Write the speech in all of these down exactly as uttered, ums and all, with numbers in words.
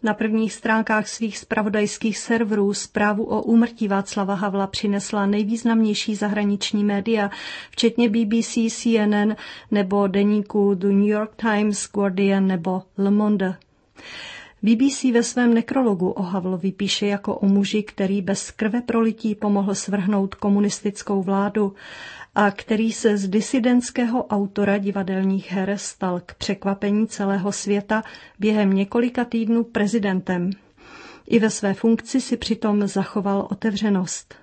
Na prvních stránkách svých zpravodajských serverů zprávu o úmrtí Václava Havla přinesla nejvýznamnější zahraniční média, včetně B B C, C N N nebo deníku The New York Times, Guardian nebo Le Monde. B B C ve svém nekrologu o Havlovi píše jako o muži, který bez krve prolití pomohl svrhnout komunistickou vládu a který se z disidentského autora divadelních her stal k překvapení celého světa během několika týdnů prezidentem. I ve své funkci si přitom zachoval otevřenost.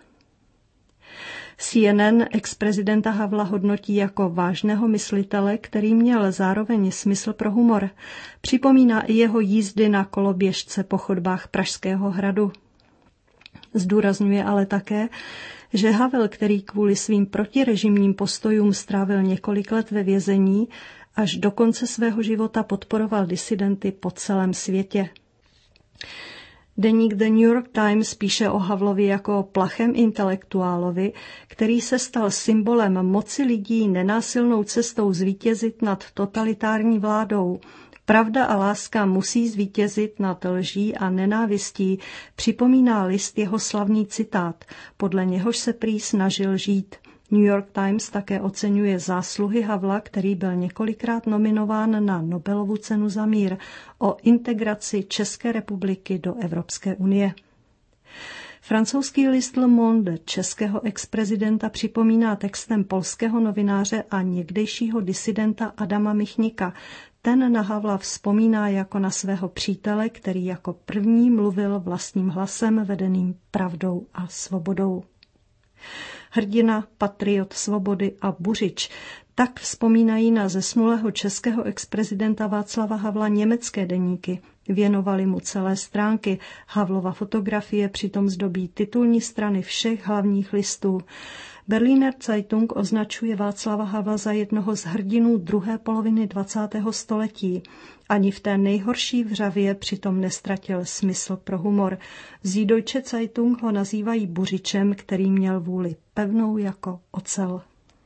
C N N ex-prezidenta Havla hodnotí jako vážného myslitele, který měl zároveň smysl pro humor. Připomíná i jeho jízdy na koloběžce po chodbách Pražského hradu. Zdůrazňuje ale také, že Havel, který kvůli svým protirežimním postojům strávil několik let ve vězení, až do konce svého života podporoval disidenty po celém světě. Deník The New York Times píše o Havlovi jako o plachem intelektuálovi, který se stal symbolem moci lidí nenásilnou cestou zvítězit nad totalitární vládou. Pravda a láska musí zvítězit nad lží a nenávistí, připomíná list jeho slavný citát, podle něhož se prý snažil žít. New York Times také oceňuje zásluhy Havla, který byl několikrát nominován na Nobelovu cenu za mír, o integraci České republiky do Evropské unie. Francouzský list Le Monde českého ex-prezidenta připomíná textem polského novináře a někdejšího disidenta Adama Michnika. Ten na Havla vzpomíná jako na svého přítele, který jako první mluvil vlastním hlasem vedeným pravdou a svobodou. Hrdina, patriot svobody a buřič. Tak vzpomínají na zesnulého českého ex-prezidenta Václava Havla německé deníky. Věnovali mu celé stránky. Havlova fotografie přitom zdobí titulní strany všech hlavních listů. Berliner Zeitung označuje Václava Havla za jednoho z hrdinů druhé poloviny dvacátého století. Ani v té nejhorší vřavě přitom nestratil smysl pro humor. Süddeutsche Zeitung ho nazývají buřičem, který měl vůli pevnou jako ocel.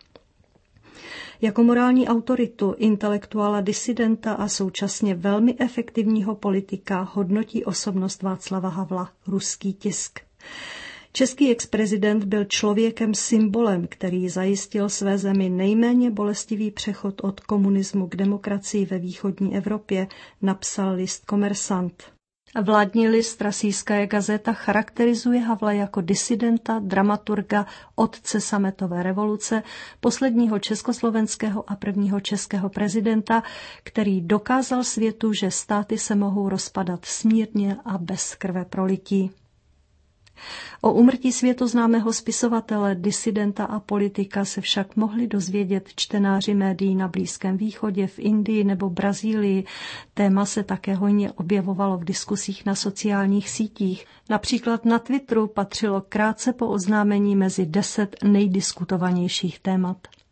Jako morální autoritu, intelektuála, disidenta a současně velmi efektivního politika hodnotí osobnost Václava Havla ruský tisk. Český ex-prezident byl člověkem symbolem, který zajistil své zemi nejméně bolestivý přechod od komunismu k demokracii ve východní Evropě, napsal list Komersant. Vládní list Rasijská gazeta charakterizuje Havla jako disidenta, dramaturga, otce sametové revoluce, posledního československého a prvního českého prezidenta, který dokázal světu, že státy se mohou rozpadat smírně a bez krve prolití. O úmrtí světoznámého spisovatele, disidenta a politika se však mohli dozvědět čtenáři médií na Blízkém východě, v Indii nebo Brazílii. Téma se také hojně objevovalo v diskusích na sociálních sítích. Například na Twitteru patřilo krátce po oznámení mezi deset nejdiskutovanějších témat.